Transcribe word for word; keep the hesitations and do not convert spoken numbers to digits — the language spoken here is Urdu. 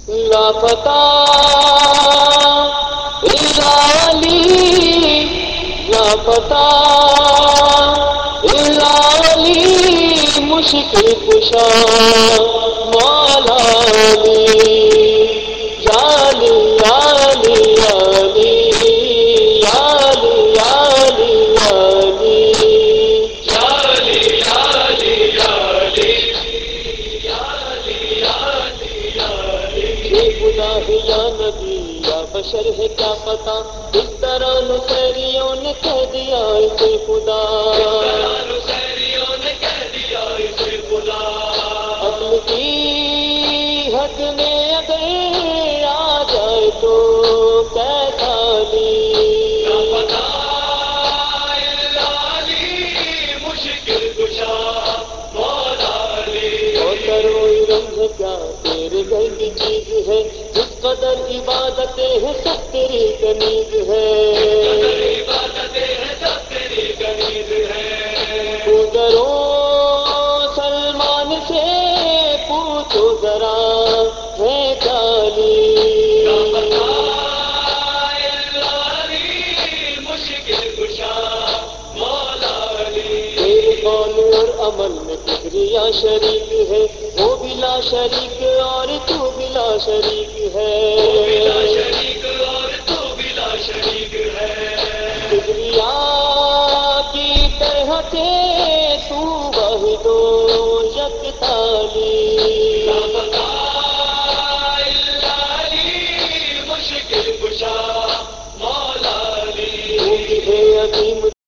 لاپتہ الا علی، لاپتہ الا علی، مشکل کشا مولا علی، یا علی یا علی یا علی، یا علی یا علی یا علی، یا علی یا علی، یہ خدا ہے یا نبی یا بشر ہے کیا پتہ، اس طرح نصیریوں نے کہہ دیا اسے خدا، عقل کی حد میں اگر آ جائے تو کیسا رنگ کیا تیرے گھر کی چیز ہے، جس قدر عبادتیں ہیں سب تیری کنیز ہے، گزرو سلمان سے پوچھو ذرا ہے جالی، تیرے قول اور عمل میں کبریا شریک ہے، وہ بھی لا شریک اور تو بھی لا شریک ہے، کبریا کی طرح سے